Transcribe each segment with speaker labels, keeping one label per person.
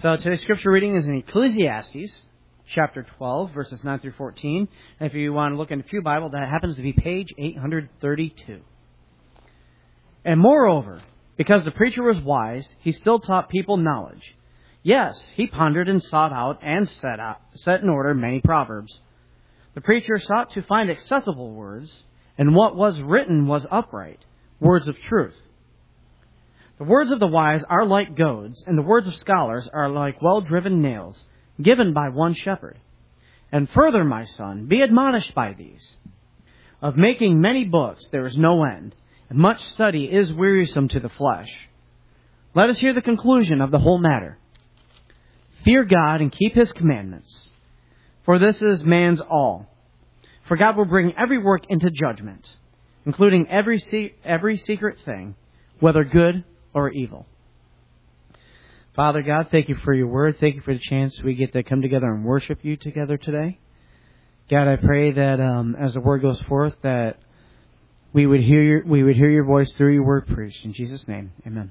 Speaker 1: So today's scripture reading is in Ecclesiastes, chapter 12, verses 9 through 14. And if you want to look in the Pew Bible, that happens to be page 832. And moreover, because the preacher was wise, he still taught people knowledge. Yes, he pondered and sought out and set in order many proverbs. The preacher sought to find accessible words, and what was written was upright, words of truth. The words of the wise are like goads, and the words of scholars are like well-driven nails, given by one shepherd. And further, my son, be admonished by these. Of making many books there is no end, and much study is wearisome to the flesh. Let us hear the conclusion of the whole matter. Fear God and keep his commandments, for this is man's all. For God will bring every work into judgment, including every secret thing, whether good or evil. Father God, thank you for your word. Thank you for the chance we get to come together and worship you together today. God, I pray that as the word goes forth, that we would hear your voice through your word preached. In Jesus' name, amen.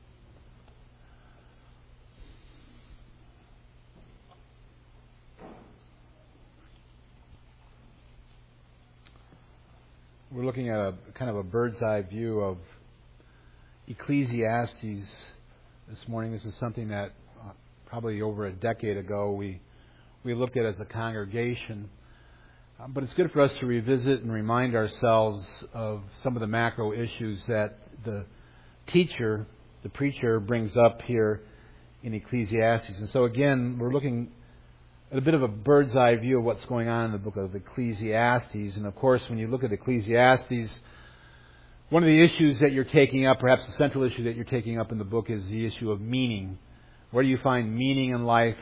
Speaker 2: We're looking at a kind of a bird's eye view of Ecclesiastes this morning. This is something that probably over a decade ago we looked at as a congregation. But it's good for us to revisit and remind ourselves of some of the macro issues that the preacher brings up here in Ecclesiastes. And so again, we're looking at a bit of a bird's eye view of what's going on in the book of Ecclesiastes. And of course, when you look at Ecclesiastes, one of the issues that you're taking up, perhaps the central issue that you're taking up in the book, is the issue of meaning. Where do you find meaning in life?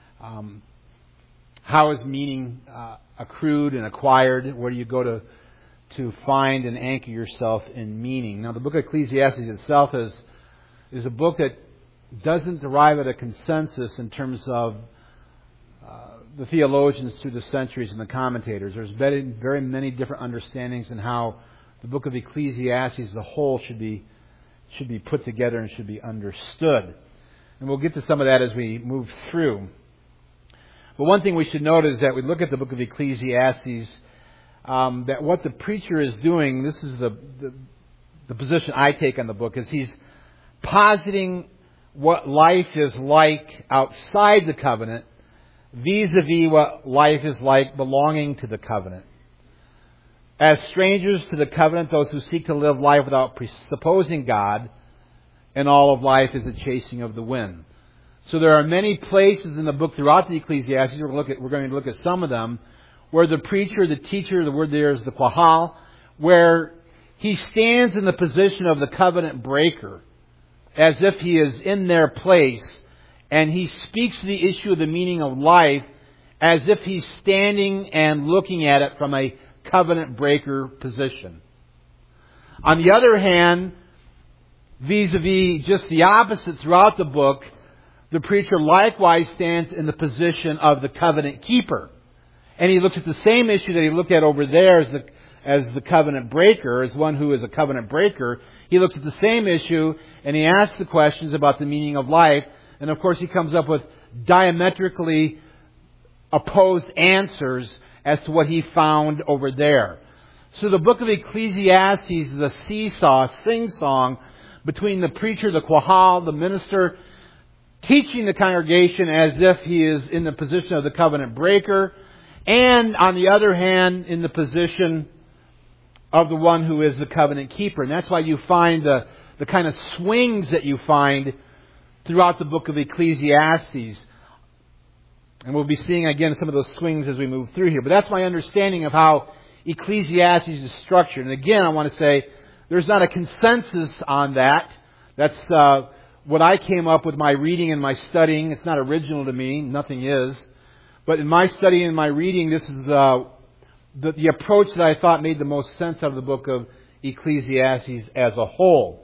Speaker 2: How is meaning accrued and acquired? Where do you go to find and anchor yourself in meaning? Now, the book of Ecclesiastes itself is a book that doesn't derive at a consensus in terms of the theologians through the centuries and the commentators. There's very many different understandings in how the book of Ecclesiastes as a whole should be put together and should be understood. And we'll get to some of that as we move through. But one thing we should note is that we look at the book of Ecclesiastes, that what the preacher is doing, this is the position I take on the book, is he's positing what life is like outside the covenant vis-a-vis what life is like belonging to the covenant. As strangers to the covenant, those who seek to live life without presupposing God, and all of life is a chasing of the wind. So there are many places in the book throughout the Ecclesiastes, we're going to look at some of them, where the preacher, the teacher, the word there is the qahal, where he stands in the position of the covenant breaker, as if he is in their place, and he speaks to the issue of the meaning of life as if he's standing and looking at it from a covenant breaker position. On the other hand, vis-a-vis just the opposite throughout the book, the preacher likewise stands in the position of the covenant keeper. And he looks at the same issue that he looked at over there as the covenant breaker, as one who is a covenant breaker. He looks at the same issue and he asks the questions about the meaning of life. And of course he comes up with diametrically opposed answers as to what he found over there. So the book of Ecclesiastes is a seesaw, sing-song between the preacher, the qahal, the minister, teaching the congregation as if he is in the position of the covenant breaker, and on the other hand, in the position of the one who is the covenant keeper. And that's why you find the kind of swings that you find throughout the book of Ecclesiastes. And we'll be seeing again some of those swings as we move through here. But that's my understanding of how Ecclesiastes is structured. And again, I want to say there's not a consensus on that. That's what I came up with my reading and my studying. It's not original to me. Nothing is. But in my study and my reading, this is the approach that I thought made the most sense out of the book of Ecclesiastes as a whole.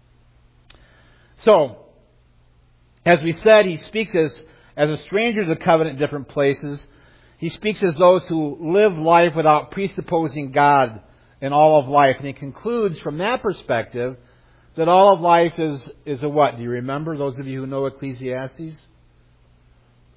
Speaker 2: So, as we said, he speaks as a stranger to the covenant in different places. He speaks as those who live life without presupposing God in all of life. And he concludes from that perspective that all of life is a what? Do you remember, those of you who know Ecclesiastes?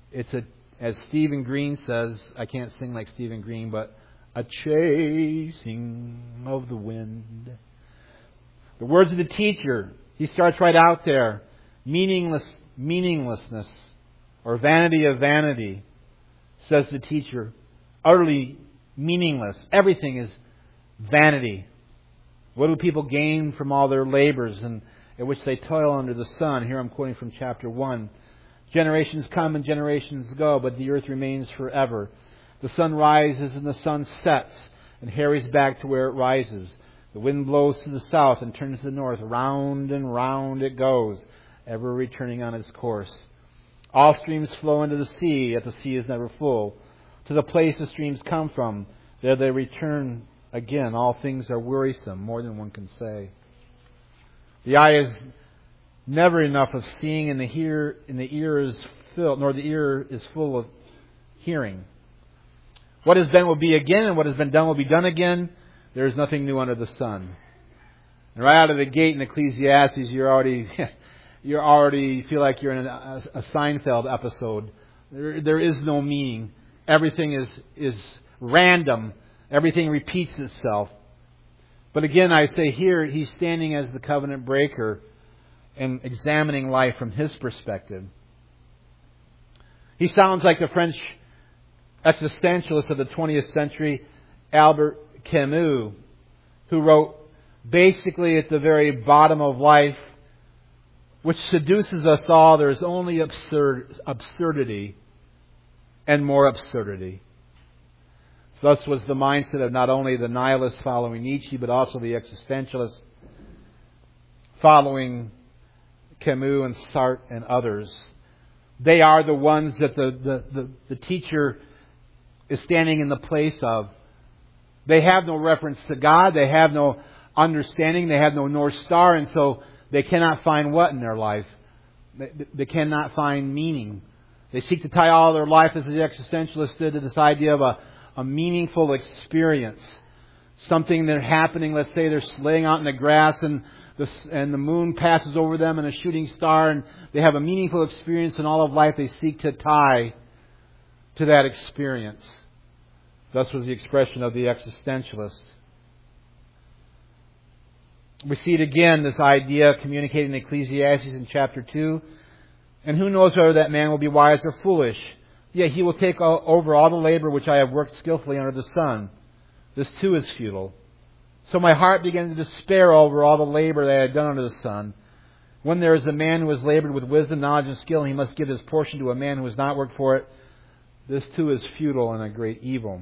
Speaker 2: It's as Stephen Green says, I can't sing like Stephen Green, but a chasing of the wind. The words of the teacher, he starts right out there. Meaninglessness, or vanity of vanity, says the teacher. Utterly meaningless. Everything is vanity. What do people gain from all their labors in which they toil under the sun? Here I'm quoting from chapter 1. Generations come and generations go, but the earth remains forever. The sun rises and the sun sets and hurries back to where it rises. The wind blows to the south and turns to the north. Round and round it goes, ever returning on its course. All streams flow into the sea, yet the sea is never full. To the place the streams come from, there they return again. All things are wearisome, more than one can say. The eye is never enough of seeing, and the ear is filled, nor the ear is full of hearing. What has been will be again, and what has been done will be done again. There is nothing new under the sun. And right out of the gate in Ecclesiastes, you already feel like you're in a Seinfeld episode. There is no meaning. Everything is random. Everything repeats itself. But again, I say here, he's standing as the covenant breaker and examining life from his perspective. He sounds like the French existentialist of the 20th century, Albert Camus, who wrote, basically at the very bottom of life, which seduces us all, there is only absurdity and more absurdity. So thus was the mindset of not only the nihilists following Nietzsche, but also the existentialists following Camus and Sartre and others. They are the ones that the teacher is standing in the place of. They have no reference to God. They have no understanding. They have no North Star. And so they cannot find what in their life? They cannot find meaning. They seek to tie all their life, as the existentialists did, to this idea of a meaningful experience. Something that's happening. Let's say they're laying out in the grass and the moon passes over them and a shooting star, and they have a meaningful experience in all of life. They seek to tie to that experience. Thus was the expression of the existentialist. We see it again, this idea communicated in Ecclesiastes in chapter 2. And who knows whether that man will be wise or foolish? Yet he will take over all the labor which I have worked skillfully under the sun. This too is futile. So my heart began to despair over all the labor that I had done under the sun. When there is a man who has labored with wisdom, knowledge, and skill, and he must give his portion to a man who has not worked for it, this too is futile and a great evil.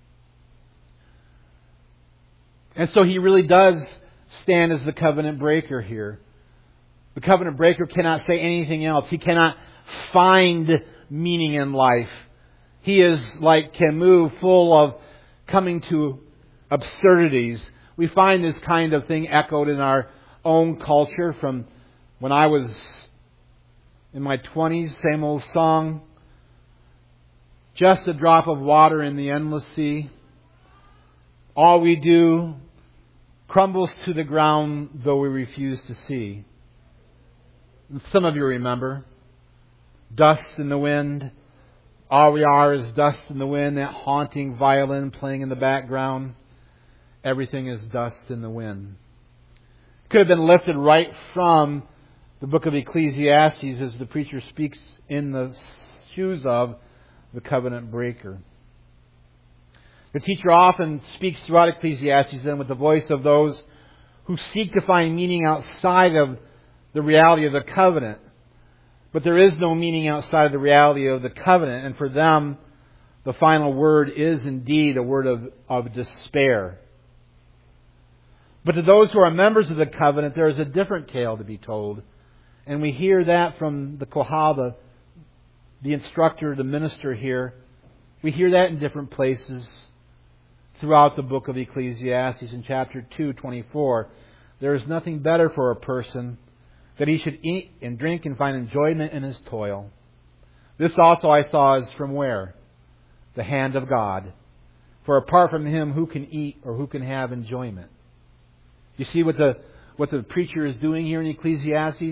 Speaker 2: And so he really does stand as the covenant breaker here. The covenant breaker cannot say anything else. He cannot find meaning in life. He is like Camus, full of coming to absurdities. We find this kind of thing echoed in our own culture from when I was in my 20s. Same old song. Just a drop of water in the endless sea. All we do crumbles to the ground, though we refuse to see. Some of you remember. Dust in the wind. All we are is dust in the wind. That haunting violin playing in the background. Everything is dust in the wind. Could have been lifted right from the book of Ecclesiastes as the preacher speaks in the shoes of the covenant breaker. The teacher often speaks throughout Ecclesiastes then with the voice of those who seek to find meaning outside of the reality of the covenant. But there is no meaning outside of the reality of the covenant. And for them, the final word is indeed a word of despair. But to those who are members of the covenant, there is a different tale to be told. And we hear that from the Kohal, the instructor, the minister here. We hear that in different places throughout the book of Ecclesiastes. In chapter 2:24, there is nothing better for a person that he should eat and drink and find enjoyment in his toil. This also I saw is from where? The hand of God. For apart from Him, who can eat or who can have enjoyment? You see what the preacher is doing here in Ecclesiastes?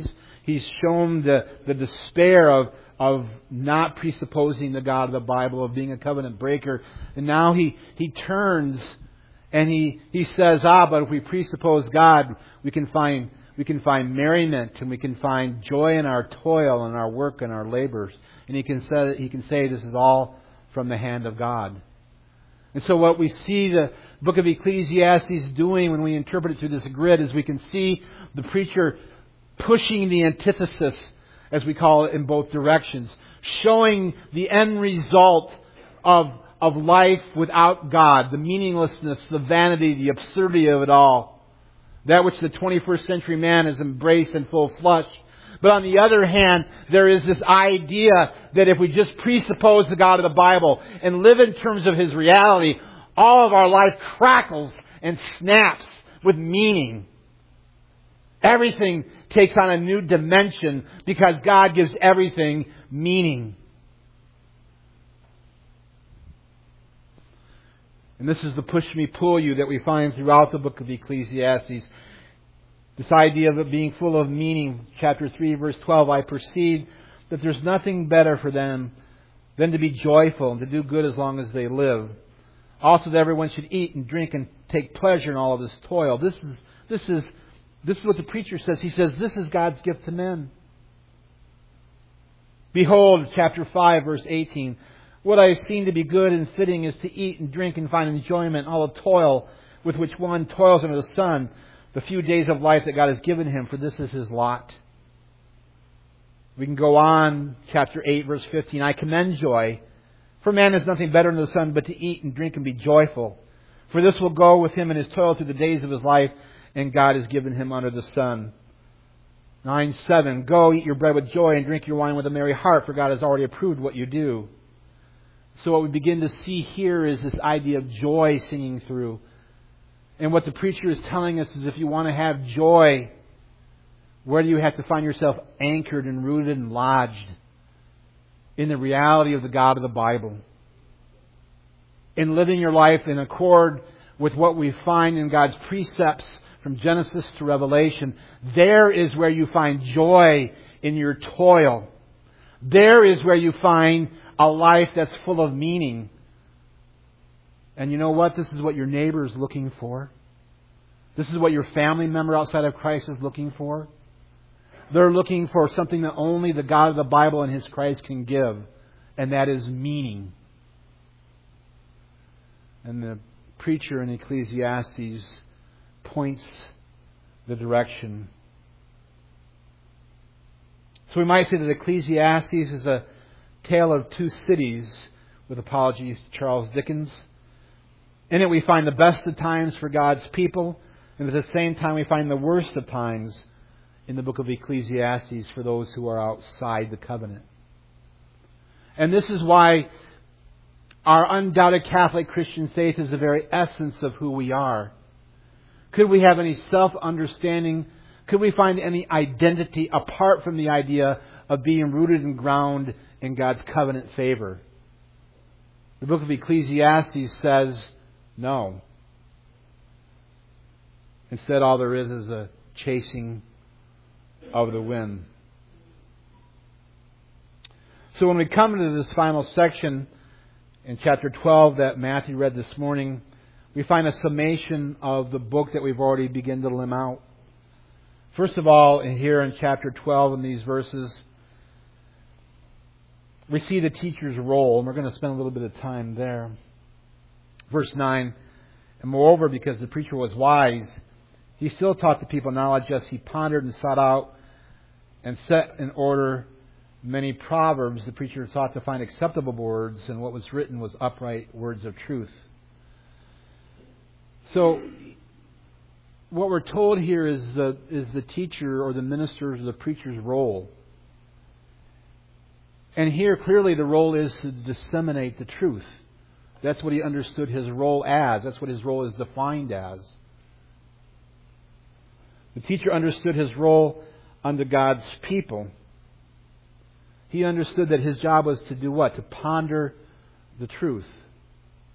Speaker 2: He's shown the despair of not presupposing the God of the Bible, of being a covenant breaker. And now he turns and he says, but if we presuppose God, we can find merriment, and we can find joy in our toil and our work and our labors. And he can say this is all from the hand of God. And so what we see the book of Ecclesiastes doing when we interpret it through this grid is we can see the preacher pushing the antithesis, as we call it, in both directions, showing the end result of life without God, the meaninglessness, the vanity, the absurdity of it all. That which the 21st century man has embraced in full flush. But on the other hand, there is this idea that if we just presuppose the God of the Bible and live in terms of His reality, all of our life crackles and snaps with meaning. Everything takes on a new dimension because God gives everything meaning. And this is the push me, pull you that we find throughout the book of Ecclesiastes. This idea of it being full of meaning. Chapter 3, verse 12, I perceive that there's nothing better for them than to be joyful and to do good as long as they live. Also that everyone should eat and drink and take pleasure in all of this toil. This is what the preacher says. He says, this is God's gift to men. Behold, chapter 5, verse 18, what I have seen to be good and fitting is to eat and drink and find enjoyment in all the toil with which one toils under the sun, the few days of life that God has given him, for this is his lot. We can go on, chapter 8, verse 15, I commend joy, for man has nothing better under the sun but to eat and drink and be joyful. For this will go with him in his toil through the days of his life, and God has given him under the sun. 9:7, go eat your bread with joy and drink your wine with a merry heart, for God has already approved what you do. So what we begin to see here is this idea of joy singing through. And what the preacher is telling us is if you want to have joy, where do you have to find yourself anchored and rooted and lodged? In the reality of the God of the Bible. In living your life in accord with what we find in God's precepts from Genesis to Revelation. There is where you find joy in your toil. There is where you find a life that's full of meaning. And you know what? This is what your neighbor is looking for. This is what your family member outside of Christ is looking for. They're looking for something that only the God of the Bible and His Christ can give. And that is meaning. And the preacher in Ecclesiastes points the direction. So we might say that Ecclesiastes is a tale of two cities, with apologies to Charles Dickens. In it we find the best of times for God's people, and at the same time we find the worst of times in the book of Ecclesiastes for those who are outside the covenant. And this is why our undoubted Catholic Christian faith is the very essence of who we are. Could we have any self-understanding? Could we find any identity apart from the idea of being rooted and grounded in God's covenant favor? The book of Ecclesiastes says no. Instead, all there is a chasing of the wind. So when we come into this final section in chapter 12 that Matthew read this morning, we find a summation of the book that we've already begun to limb out. First of all, here in chapter 12 in these verses, we see the teacher's role, and we're going to spend a little bit of time there. Verse 9, and moreover, because the preacher was wise, he still taught the people knowledge as he pondered and sought out and set in order many proverbs. The preacher sought to find acceptable words, and what was written was upright words of truth. So, what we're told here is the teacher or the minister's or the preacher's role. And here, clearly, the role is to disseminate the truth. That's what he understood his role as. That's what his role is defined as. The teacher understood his role unto God's people. He understood that his job was to do what? To ponder the truth.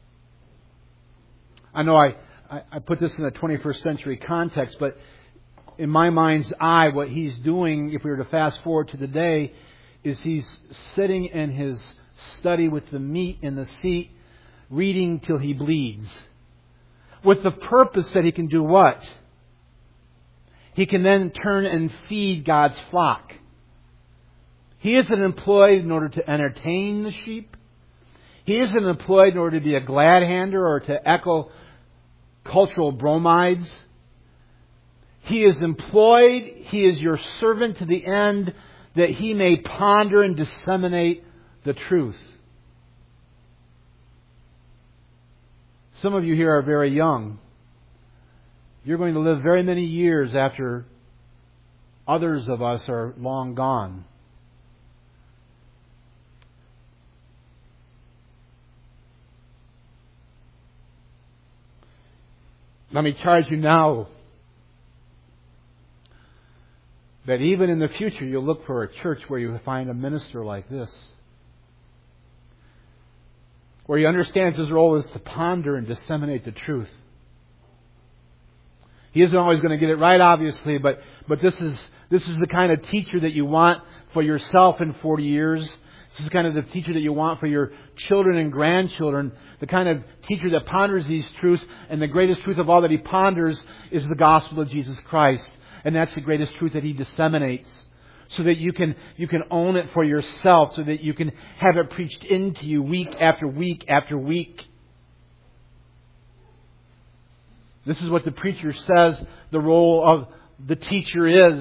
Speaker 2: I know I put this in a 21st century context, but in my mind's eye, what he's doing, if we were to fast forward to today, is he's sitting in his study with the meat in the seat, reading till he bleeds. With the purpose that he can do what? He can then turn and feed God's flock. He isn't employed in order to entertain the sheep. He isn't employed in order to be a glad-hander or to echo cultural bromides. He is employed, he is your servant to the end that he may ponder and disseminate the truth. Some of you here are very young. You're going to live very many years after others of us are long gone. Let me charge you now that even in the future you'll look for a church where you find a minister like this, where he understands his role is to ponder and disseminate the truth. He isn't always going to get it right, obviously, but this is the kind of teacher that you want for yourself in 40 years. This is the kind of the teacher that you want for your children and grandchildren. The kind of teacher that ponders these truths, and the greatest truth of all that he ponders is the gospel of Jesus Christ. And that's the greatest truth that he disseminates, so that you can own it for yourself, so that you can have it preached into you week after week after week. This is what the preacher says the role of the teacher is.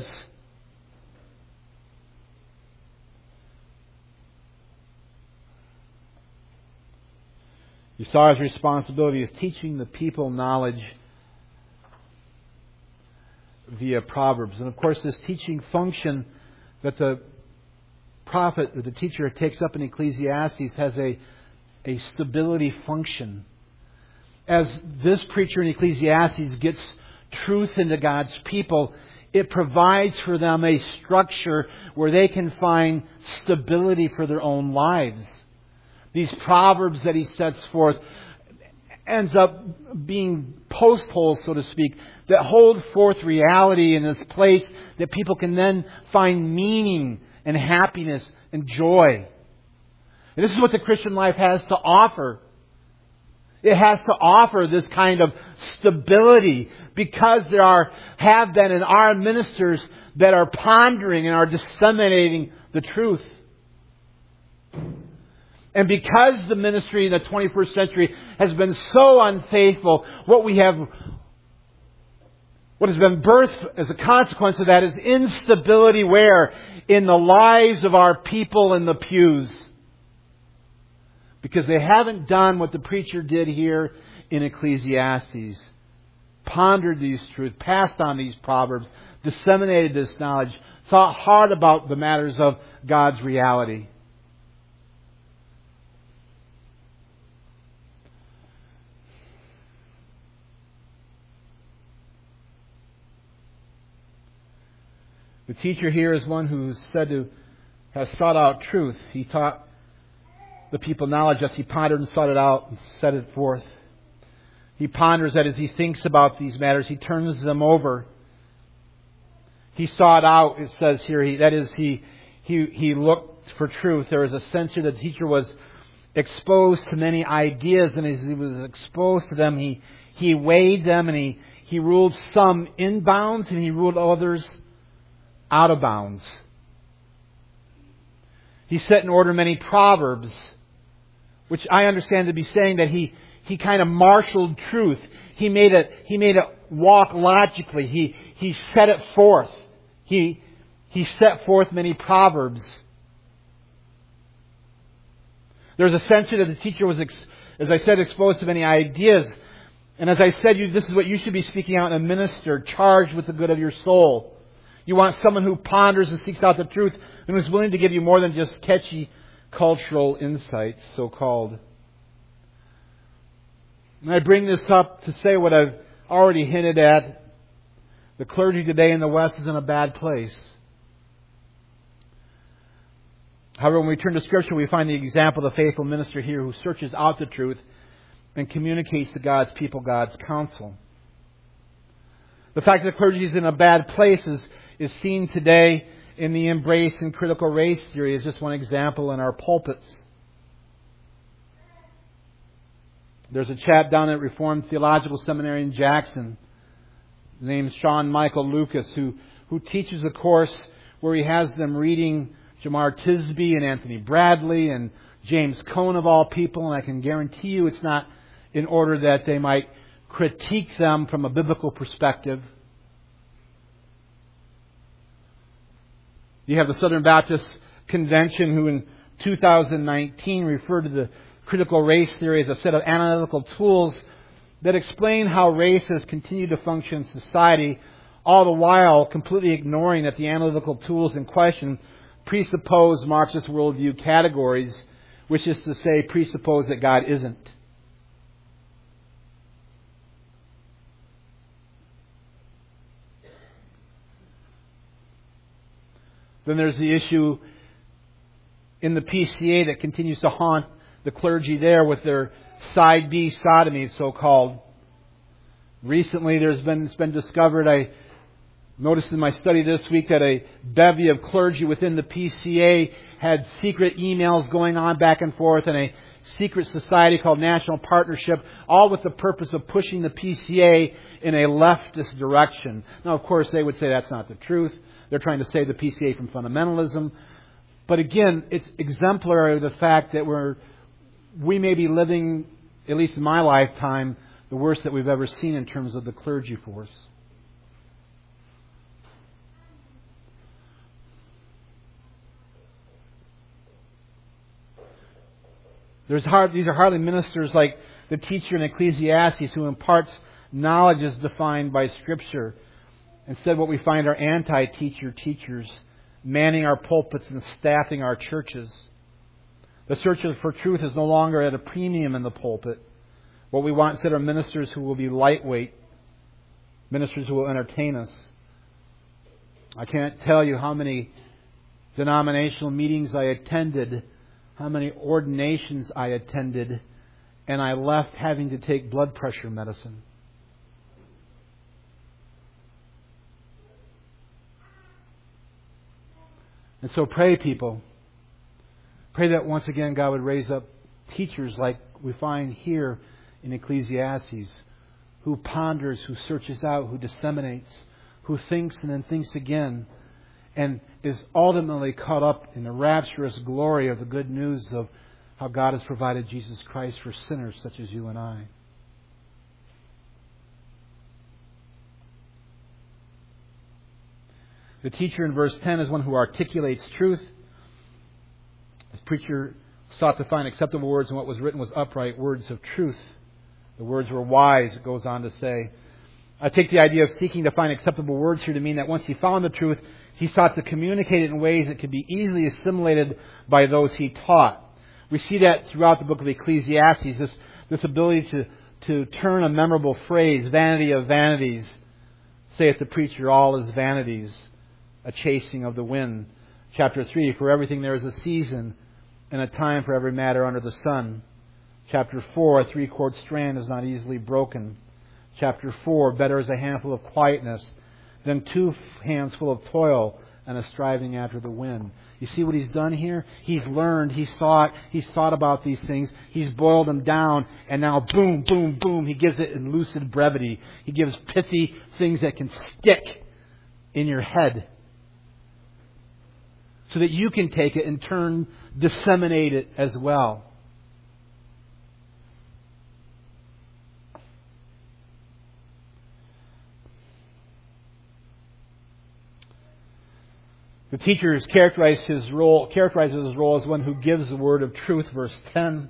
Speaker 2: You saw his responsibility as teaching the people knowledge via Proverbs. And of course, this teaching function that the prophet or the teacher takes up in Ecclesiastes has a stability function. As this preacher in Ecclesiastes gets truth into God's people, it provides for them a structure where they can find stability for their own lives. These proverbs that he sets forth ends up being post holes, so to speak, that hold forth reality in this place that people can then find meaning and happiness and joy. And this is what the Christian life has to offer. It has to offer this kind of stability because there have been and are ministers that are pondering and are disseminating the truth. And because the ministry in the 21st century has been so unfaithful, what has been birthed as a consequence of that is instability where? In the lives of our people in the pews. Because they haven't done what the preacher did here in Ecclesiastes. Pondered these truths, passed on these proverbs, disseminated this knowledge, thought hard about the matters of God's reality. The teacher here is one who's said to have sought out truth. He taught the people knowledge as he pondered and sought it out and set it forth. He ponders that as he thinks about these matters, he turns them over. He sought out, it says here, he looked for truth. There was a sense here that the teacher was exposed to many ideas, and as he was exposed to them, he weighed them, and he ruled some in bounds, and he ruled others out of bounds. He set in order many proverbs, which I understand to be saying that he kind of marshaled truth. He made it walk logically. He set it forth. He set forth many proverbs. There's a sense that the teacher was, as I said, exposed to many ideas. And as I said, this is what you should be speaking out in a minister, charged with the good of your soul. You want someone who ponders and seeks out the truth and is willing to give you more than just catchy cultural insights, so-called. And I bring this up to say what I've already hinted at. The clergy today in the West is in a bad place. However, when we turn to Scripture, we find the example of the faithful minister here who searches out the truth and communicates to God's people God's counsel. The fact that the clergy is in a bad place is seen today in the embrace and critical race theory is just one example in our pulpits. There's a chap down at Reformed Theological Seminary in Jackson named Sean Michael Lucas who teaches a course where he has them reading Jamar Tisby and Anthony Bradley and James Cone of all people, and I can guarantee you it's not in order that they might critique them from a biblical perspective. You have the Southern Baptist Convention who in 2019 referred to the critical race theory as a set of analytical tools that explain how race has continued to function in society, all the while completely ignoring that the analytical tools in question presuppose Marxist worldview categories, which is to say presuppose that God isn't. Then there's the issue in the PCA that continues to haunt the clergy there with their side B sodomy, so-called. Recently, it's been discovered, I noticed in my study this week, that a bevy of clergy within the PCA had secret emails going on back and forth in a secret society called National Partnership, all with the purpose of pushing the PCA in a leftist direction. Now, of course, they would say that's not the truth. They're trying to save the PCA from fundamentalism. But again, it's exemplary of the fact that we may be living, at least in my lifetime, the worst that we've ever seen in terms of the clergy force. These are hardly ministers like the teacher in Ecclesiastes who imparts knowledge as defined by Scripture. Instead, what we find are anti-teacher teachers manning our pulpits and staffing our churches. The search for truth is no longer at a premium in the pulpit. What we want instead are ministers who will be lightweight, ministers who will entertain us. I can't tell you how many denominational meetings I attended, how many ordinations I attended, and I left having to take blood pressure medicine. And so pray, people. Pray that once again God would raise up teachers like we find here in Ecclesiastes, who ponders, who searches out, who disseminates, who thinks and then thinks again, and is ultimately caught up in the rapturous glory of the good news of how God has provided Jesus Christ for sinners such as you and I. The teacher in verse 10 is one who articulates truth. This preacher sought to find acceptable words, and what was written was upright, words of truth. The words were wise, it goes on to say. I take the idea of seeking to find acceptable words here to mean that once he found the truth, he sought to communicate it in ways that could be easily assimilated by those he taught. We see that throughout the book of Ecclesiastes, this ability to turn a memorable phrase, vanity of vanities, saith the preacher, all is vanities, a chasing of the wind. Chapter 3, for everything there is a season and a time for every matter under the sun. Chapter 4, a 3-cord strand is not easily broken. Chapter 4, better is a handful of quietness than 2 hands full of toil and a striving after the wind. You see what he's done here? He's learned, he's thought about these things, he's boiled them down, and now boom, boom, boom, he gives it in lucid brevity. He gives pithy things that can stick in your head, so that you can take it and disseminate it as well. The teacher characterizes his role as one who gives the word of truth, verse 10.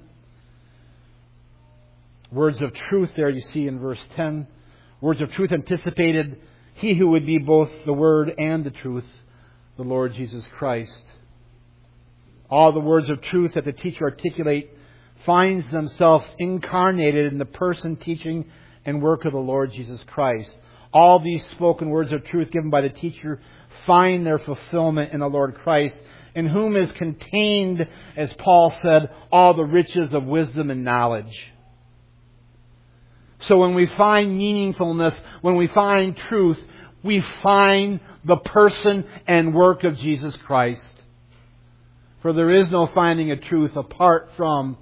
Speaker 2: Words of truth there you see in verse 10. Words of truth anticipated he who would be both the word and the truth, the Lord Jesus Christ. All the words of truth that the teacher articulates finds themselves incarnated in the person, teaching, and work of the Lord Jesus Christ. All these spoken words of truth given by the teacher find their fulfillment in the Lord Christ, in whom is contained, as Paul said, all the riches of wisdom and knowledge. So when we find meaningfulness, when we find truth, we find the person and work of Jesus Christ. For there is no finding a truth apart from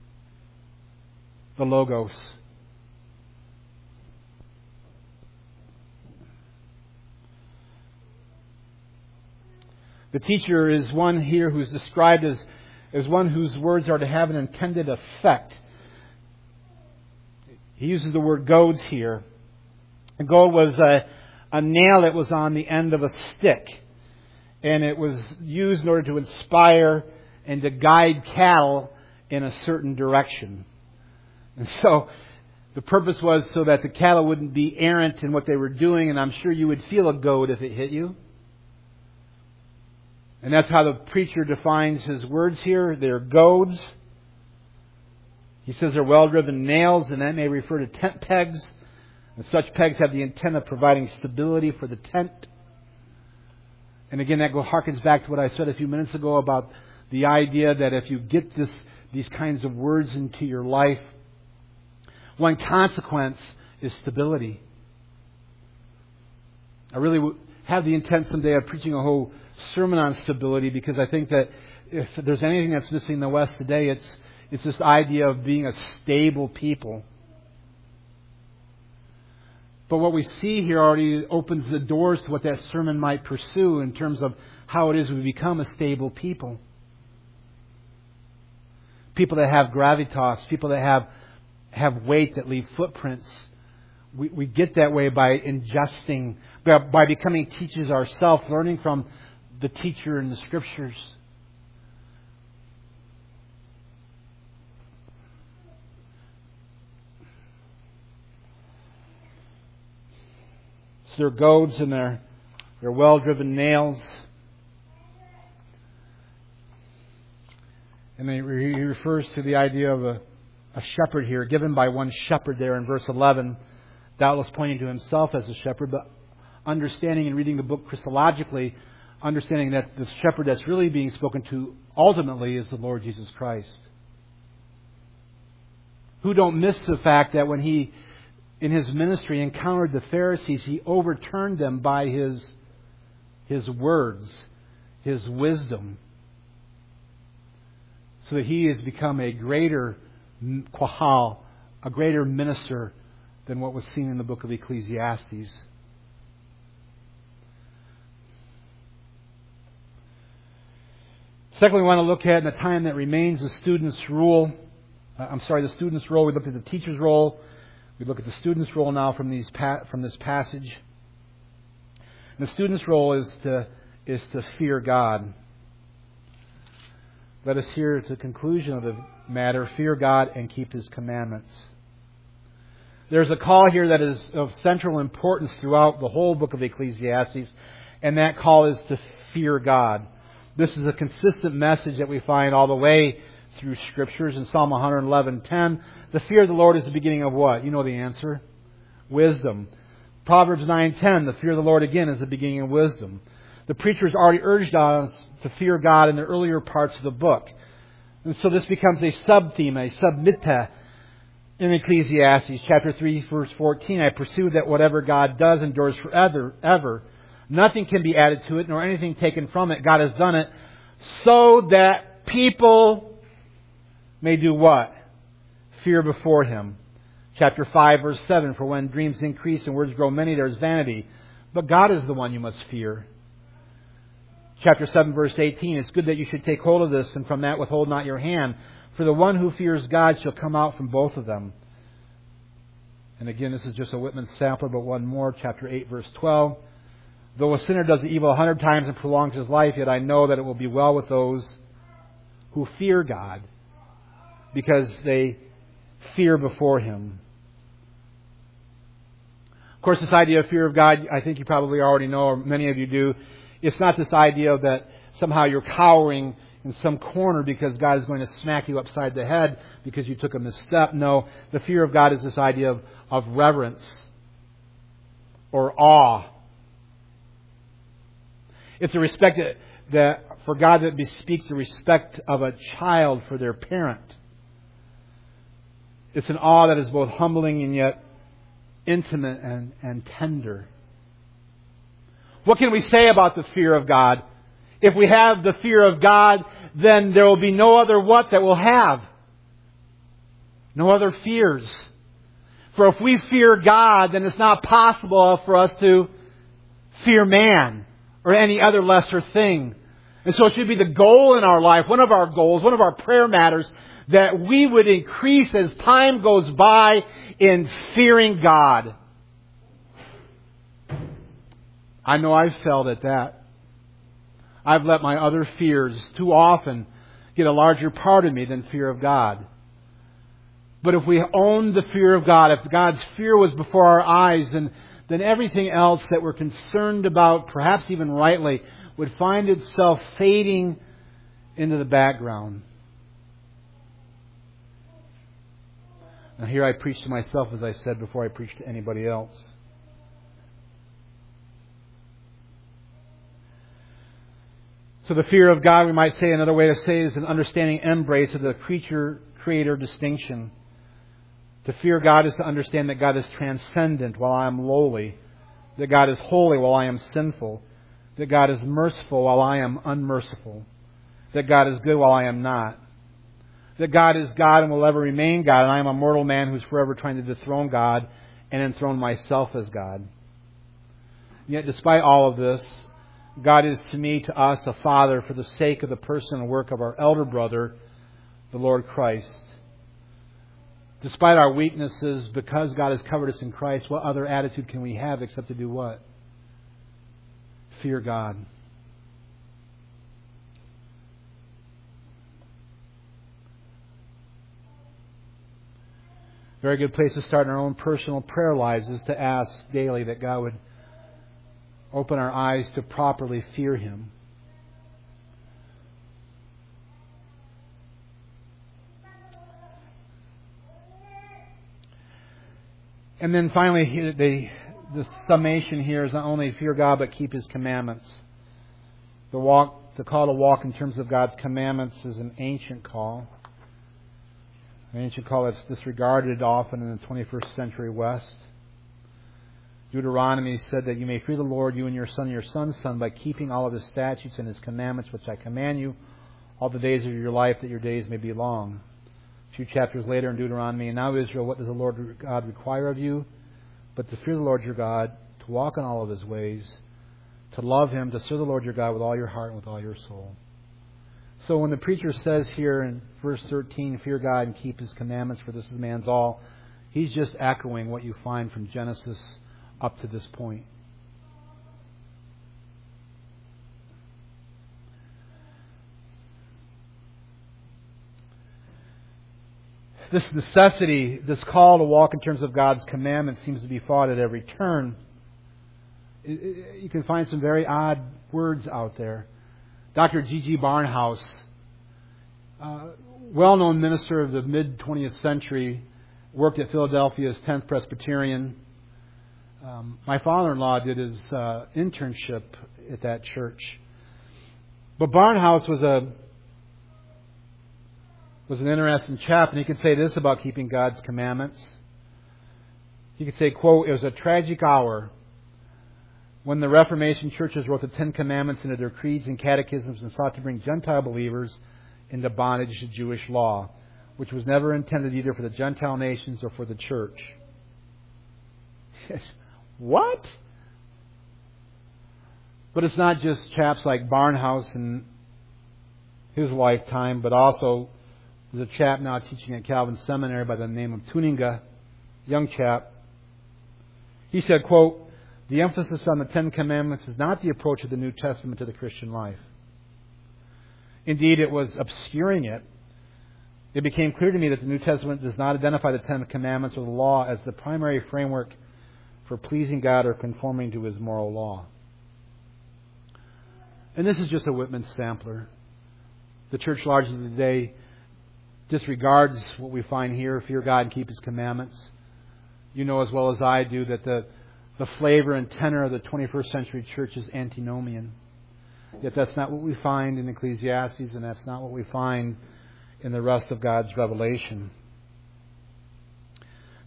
Speaker 2: the Logos. The teacher is one here who's described as one whose words are to have an intended effect. He uses the word goads here. A goad was a nail that was on the end of a stick. And it was used in order to inspire and to guide cattle in a certain direction. And so the purpose was so that the cattle wouldn't be errant in what they were doing. And I'm sure you would feel a goad if it hit you. And that's how the preacher defines his words here. They're goads. He says they're well-driven nails, and that may refer to tent pegs. And such pegs have the intent of providing stability for the tent. And again, that harkens back to what I said a few minutes ago about the idea that if you get these kinds of words into your life, one consequence is stability. I really have the intent someday of preaching a whole sermon on stability, because I think that if there's anything that's missing in the West today, it's this idea of being a stable people. But what we see here already opens the doors to what that sermon might pursue in terms of how it is we become a stable people. People that have gravitas, people that have weight, that leave footprints. We get that way by ingesting, by becoming teachers ourselves, learning from the teacher in the Scriptures. So they're goads and they're well-driven nails. And he refers to the idea of a shepherd here, given by one shepherd there in verse 11, doubtless pointing to himself as a shepherd, but understanding and reading the book Christologically, understanding that the shepherd that's really being spoken to ultimately is the Lord Jesus Christ. Who don't miss the fact that when he, in his ministry, encountered the Pharisees, he overturned them by his words, his wisdom, so that he has become a greater qahal, a greater minister than what was seen in the book of Ecclesiastes. Secondly, we want to look at, in the time that remains, the student's role. The student's role. We looked at the teacher's role. We look at the student's role now from this passage. And the student's role is to fear God. Let us hear at the conclusion of the matter, fear God and keep His commandments. There's a call here that is of central importance throughout the whole book of Ecclesiastes, and that call is to fear God. This is a consistent message that we find all the way through Scriptures. In Psalm 111:10, the fear of the Lord is the beginning of what? You know the answer. Wisdom. Proverbs 9:10, the fear of the Lord again is the beginning of wisdom. The preachers already urged us to fear God in the earlier parts of the book. And so this becomes a sub-theme, a submitta in Ecclesiastes. Chapter 3, verse 14, I pursue that whatever God does endures forever. Nothing can be added to it, nor anything taken from it. God has done it so that people may do what? Fear before Him. Chapter 5, verse 7, for when dreams increase and words grow many, there is vanity. But God is the one you must fear. Chapter 7, verse 18, it's good that you should take hold of this, and from that withhold not your hand. For the one who fears God shall come out from both of them. And again, this is just a Whitman sampler, but one more. Chapter 8, verse 12. Though a sinner does the evil 100 times and prolongs his life, yet I know that it will be well with those who fear God, because they fear before Him. Of course, this idea of fear of God, I think you probably already know, or many of you do. It's not this idea that somehow you're cowering in some corner because God is going to smack you upside the head because you took a misstep. No, the fear of God is this idea of reverence or awe. It's a respect that for God that bespeaks the respect of a child for their parent. It's an awe that is both humbling and yet intimate and tender. What can we say about the fear of God? If we have the fear of God, then there will be no other what that we'll have. No other fears. For if we fear God, then it's not possible for us to fear man or any other lesser thing. And so it should be the goal in our life, one of our goals, one of our prayer matters, that we would increase as time goes by in fearing God. I know I've failed at that. I've let my other fears too often get a larger part of me than fear of God. But if we own the fear of God, if God's fear was before our eyes, then everything else that we're concerned about, perhaps even rightly, would find itself fading into the background. Now here I preach to myself, as I said, before I preach to anybody else. So the fear of God, we might say, another way to say it, is an understanding embrace of the creature-creator distinction. To fear God is to understand that God is transcendent while I am lowly, that God is holy while I am sinful, that God is merciful while I am unmerciful, that God is good while I am not, that God is God and will ever remain God, and I am a mortal man who's forever trying to dethrone God and enthrone myself as God. Yet despite all of this, God is to me, to us, a Father for the sake of the person and work of our elder brother, the Lord Christ. Despite our weaknesses, because God has covered us in Christ, what other attitude can we have except to do what? Fear God. Very good place to start in our own personal prayer lives is to ask daily that God would open our eyes to properly fear Him. And then finally, the summation here is not only fear God, but keep His commandments. The call to walk in terms of God's commandments is an ancient call. An ancient call that's disregarded often in the 21st century West. Deuteronomy said that you may fear the Lord, you and your son's son, by keeping all of His statutes and His commandments, which I command you, all the days of your life, that your days may be long. A few chapters later in Deuteronomy, and now Israel, what does the Lord God require of you? But to fear the Lord your God, to walk in all of His ways, to love Him, to serve the Lord your God with all your heart and with all your soul. So when the preacher says here in verse 13, fear God and keep His commandments, for this is man's all, he's just echoing what you find from Genesis up to this point. This necessity, this call to walk in terms of God's commandments seems to be fought at every turn. You can find some very odd words out there. Dr. G.G. Barnhouse, well-known minister of the mid-20th century, worked at Philadelphia's 10th Presbyterian. My father-in-law did his internship at that church. But Barnhouse was an interesting chap, and he could say this about keeping God's commandments. He could say, quote, "It was a tragic hour when the Reformation churches wrote the Ten Commandments into their creeds and catechisms and sought to bring Gentile believers into bondage to Jewish law, which was never intended either for the Gentile nations or for the church." Yes. What? But it's not just chaps like Barnhouse in his lifetime, but also there's a chap now teaching at Calvin Seminary by the name of Tuninga, young chap. He said, quote, "The emphasis on the Ten Commandments is not the approach of the New Testament to the Christian life. Indeed, it was obscuring it. It became clear to me that the New Testament does not identify the Ten Commandments or the law as the primary framework for pleasing God or conforming to His moral law." And this is just a Whitman sampler. The church largely today disregards what we find here, fear God and keep His commandments. You know as well as I do that the flavor and tenor of the 21st century church is antinomian. Yet that's not what we find in Ecclesiastes, and that's not what we find in the rest of God's revelation.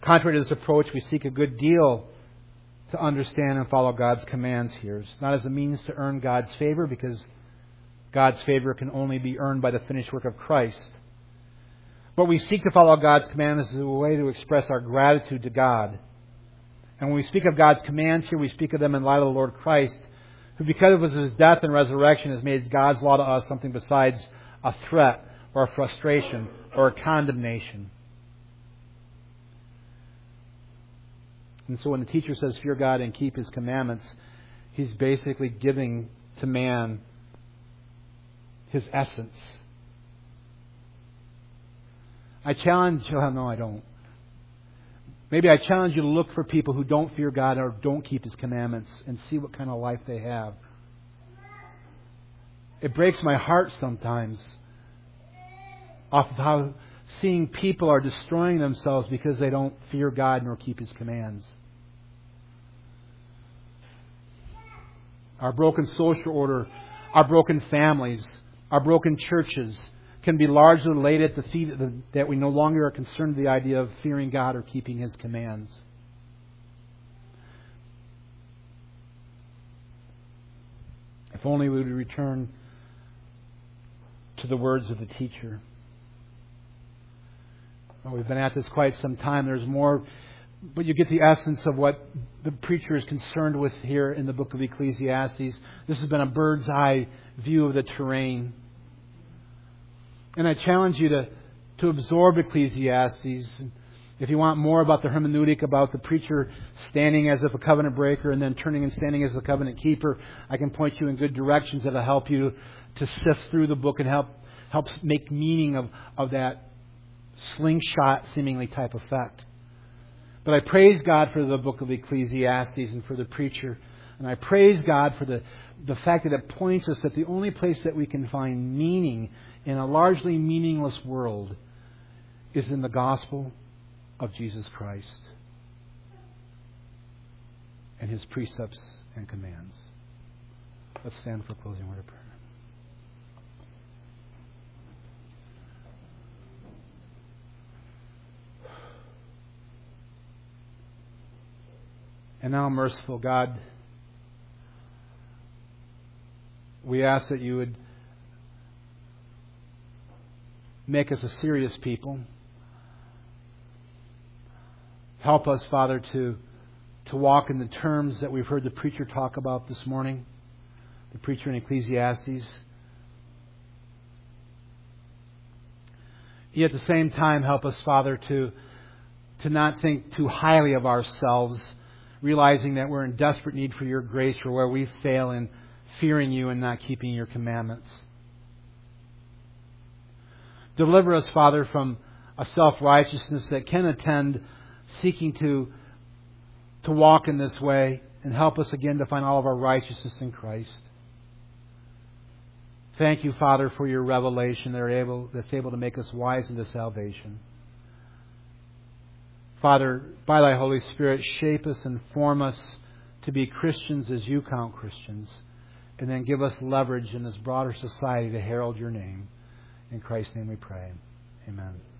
Speaker 2: Contrary to this approach, we seek a good deal to understand and follow God's commands here. It's not as a means to earn God's favor, because God's favor can only be earned by the finished work of Christ. But we seek to follow God's commands as a way to express our gratitude to God. And when we speak of God's commands here, we speak of them in light of the Lord Christ, who because of His death and resurrection has made God's law to us something besides a threat or a frustration or a condemnation. And so when the teacher says, fear God and keep His commandments, he's basically giving to man his essence. I challenge you, no, I don't. Maybe I challenge you to look for people who don't fear God or don't keep His commandments and see what kind of life they have. It breaks my heart sometimes off of how seeing people are destroying themselves because they don't fear God nor keep His commands. Our broken social order, our broken families, our broken churches can be largely laid at the feet that we no longer are concerned with the idea of fearing God or keeping His commands. If only we would return to the words of the teacher. Well, we've been at this quite some time. There's more, but you get the essence of what the preacher is concerned with here in the book of Ecclesiastes. This has been a bird's eye view of the terrain. And I challenge you to absorb Ecclesiastes. If you want more about the hermeneutic, about the preacher standing as if a covenant breaker and then turning and standing as a covenant keeper, I can point you in good directions that will help you to sift through the book and helps make meaning of that slingshot seemingly type effect. But I praise God for the book of Ecclesiastes and for the preacher. And I praise God for the fact that it points us that the only place that we can find meaning in a largely meaningless world is in the gospel of Jesus Christ and His precepts and commands. Let's stand for closing word of prayer. And now, merciful God, we ask that You would make us a serious people. Help us, Father, to walk in the terms that we've heard the preacher talk about this morning, the preacher in Ecclesiastes. Yet at the same time, help us, Father, to not think too highly of ourselves, realizing that we're in desperate need for Your grace for where we fail in fearing You and not keeping Your commandments. Deliver us, Father, from a self-righteousness that can attend seeking to walk in this way, and help us again to find all of our righteousness in Christ. Thank You, Father, for Your revelation that's able to make us wise into salvation. Father, by Thy Holy Spirit, shape us and form us to be Christians as You count Christians, and then give us leverage in this broader society to herald Your name. In Christ's name we pray. Amen.